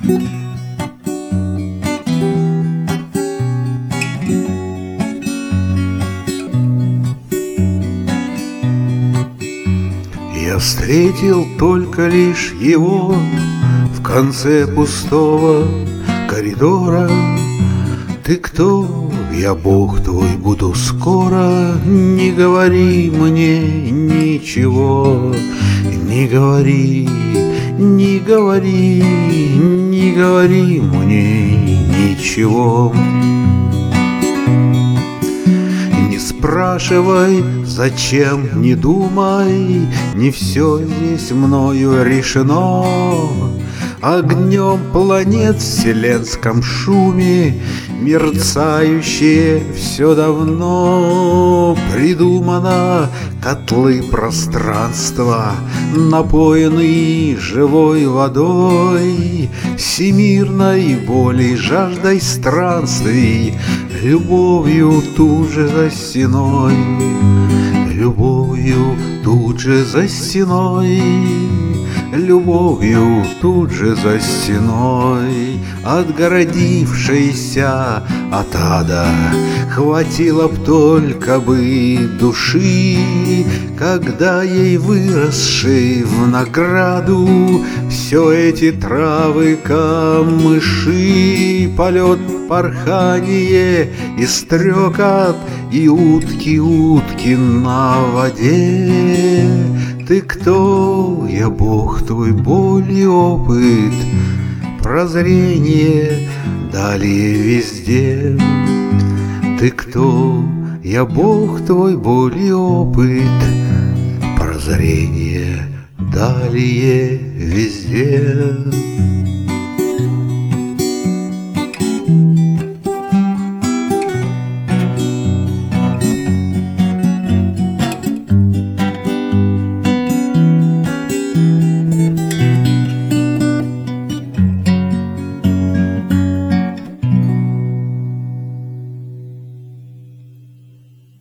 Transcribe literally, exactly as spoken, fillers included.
Я встретил только лишь его в конце пустого коридора. Ты кто? Я Бог твой, буду скоро. Не говори мне ничего, не говори, не говори, не говори мне ничего. Не спрашивай, зачем, не думай, не все здесь мною решено. Огнем планет в вселенском шуме мерцающее все давно придумано. Котлы пространства, напоенные живой водой, всемирной волей, жаждой странствий, любовью тут же за стеной, любовью тут же за стеной, любовью тут же за стеной, отгородившейся от ада. Хватило б только бы души, когда ей выросшей в награду все эти травы, камыши, полет, порхание и стрекот, и утки, утки на воде. Ты кто? Я Бог твой, боль и опыт, прозрение далее везде. Ты кто? Я Бог твой, боль и опыт, прозрение далее везде.